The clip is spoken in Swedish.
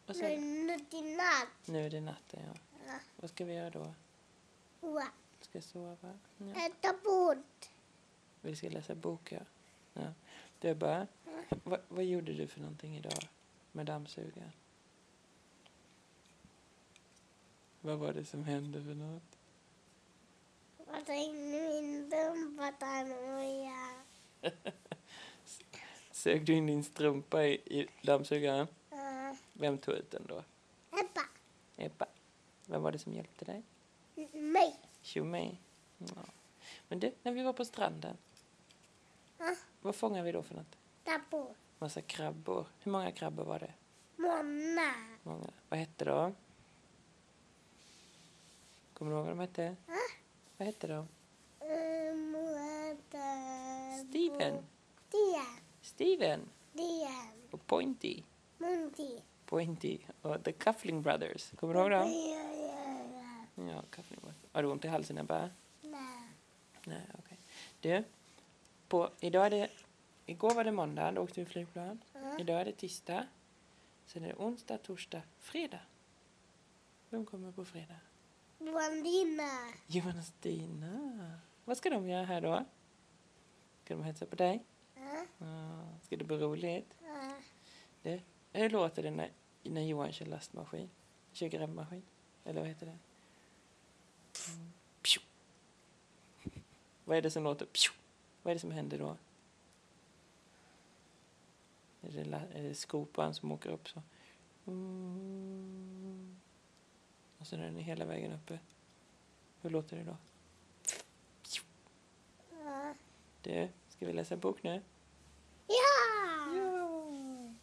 Och sen, Nu är det natt. nu är det natten, ja. Ja. Vad ska vi göra då? Wow. Ska sova? Ja. Äta bort. Vi ska läsa bok, ja. Ja. Du bara, vad gjorde du för någonting idag med dammsugaren? Vad var det som hände för något? Vad är min dumpatanoja? Sög du in din strumpa i dammsugaren? Ja. Vem tog ut den då? Ebba. Ebba. Vem var det som hjälpte dig? Mig. Tjomej. Ja. Men du, när vi var på stranden, Ja. vad fångade vi då för något? Tappor. Massa krabbor. Hur många krabbor var det? Många. Många. Vad hette de? Kommer du ihåg vad de hette? Ja. Vad hette de? Steven. Steven. Dian. Och Pointy. Mundi. Pointy. Och The Cuffling Brothers. Kommer du ihåg dem? Ja. Ja, Cuffling Brothers. Har du ont i halsen, Ebba? Nej. Nej, okej. Du, igår var det måndag, då åkte vi flygplan. Ja. Idag är det tisdag. Sen är det onsdag, torsdag, fredag. Vem kommer på fredag? Blondina. Johan och Stina. Vad ska de göra här då? Ska de hälsa på dig? Ja. Ska det bli roligt? Ja. Du, hur låter det när Johan kör lastmaskin? Kör grävmaskin? Eller vad heter det? Pju. Vad är det som låter? Pju. Vad är det som händer då? Är det skopan som åker upp så? Och sen är den hela vägen uppe. Hur låter det då? Ja. Du, ska vi läsa en bok nu?